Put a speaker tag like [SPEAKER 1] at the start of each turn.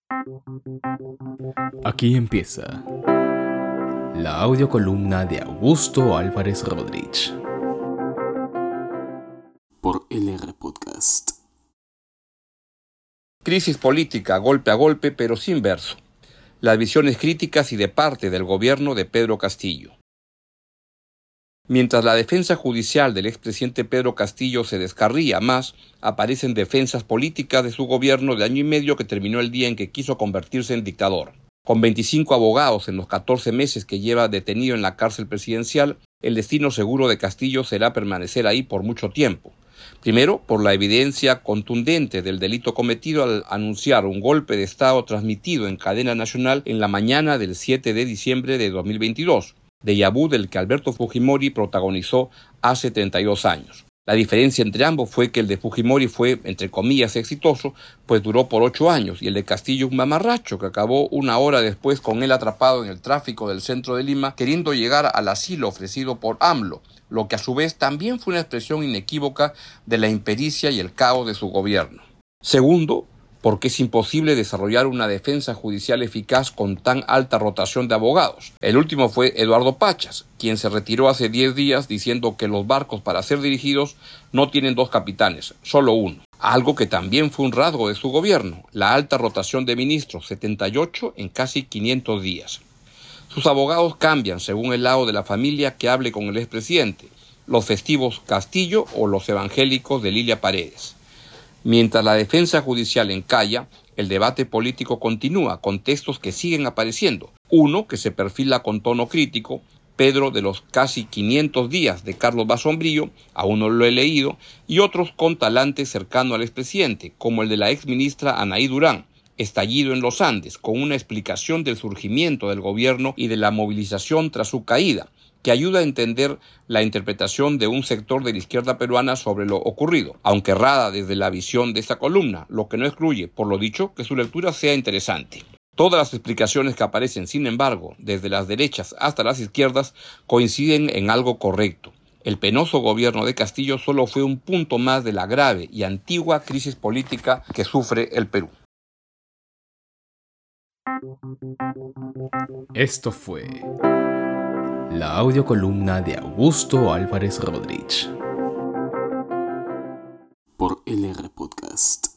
[SPEAKER 1] Aquí empieza la audiocolumna de Augusto Álvarez Rodríguez por LR Podcast.
[SPEAKER 2] Crisis política, golpe a golpe, pero sin verso. Las visiones críticas y de parte del gobierno de Pedro Castillo. Mientras la defensa judicial del expresidente Pedro Castillo se descarría más, aparecen defensas políticas de su gobierno de año y medio que terminó el día en que quiso convertirse en dictador. Con 25 abogados en los 14 meses que lleva detenido en la cárcel presidencial, el destino seguro de Castillo será permanecer ahí por mucho tiempo. Primero, por la evidencia contundente del delito cometido al anunciar un golpe de Estado transmitido en cadena nacional en la mañana del 7 de diciembre de 2022, déjà vu del que Alberto Fujimori protagonizó hace 32 años. La diferencia entre ambos fue que el de Fujimori fue, entre comillas, exitoso, pues duró por 8 años, y el de Castillo un mamarracho que acabó una hora después con él atrapado en el tráfico del centro de Lima, queriendo llegar al asilo ofrecido por AMLO, lo que a su vez también fue una expresión inequívoca de la impericia y el caos de su gobierno. Segundo, porque es imposible desarrollar una defensa judicial eficaz con tan alta rotación de abogados. El último fue Eduardo Pachas, quien se retiró hace 10 días diciendo que los barcos para ser dirigidos no tienen 2 capitanes, solo uno. Algo que también fue un rasgo de su gobierno, la alta rotación de ministros, 78 en casi 500 días. Sus abogados cambian según el lado de la familia que hable con el expresidente, los festivos Castillo o los evangélicos de Lilia Paredes. Mientras la defensa judicial encalla, el debate político continúa con textos que siguen apareciendo. Uno que se perfila con tono crítico, Pedro de los casi 500 días de Carlos Basombrío, aún no lo he leído, y otros con talante cercano al expresidente, como el de la exministra Anaí Durán, Estallido en los Andes, con una explicación del surgimiento del gobierno y de la movilización tras su caída, que ayuda a entender la interpretación de un sector de la izquierda peruana sobre lo ocurrido, aunque errada desde la visión de esta columna, lo que no excluye, por lo dicho, que su lectura sea interesante. Todas las explicaciones que aparecen, sin embargo, desde las derechas hasta las izquierdas, coinciden en algo correcto. El penoso gobierno de Castillo solo fue un punto más de la grave y antigua crisis política que sufre el Perú.
[SPEAKER 1] Esto fue la audiocolumna de Augusto Álvarez Rodríguez por LR Podcast.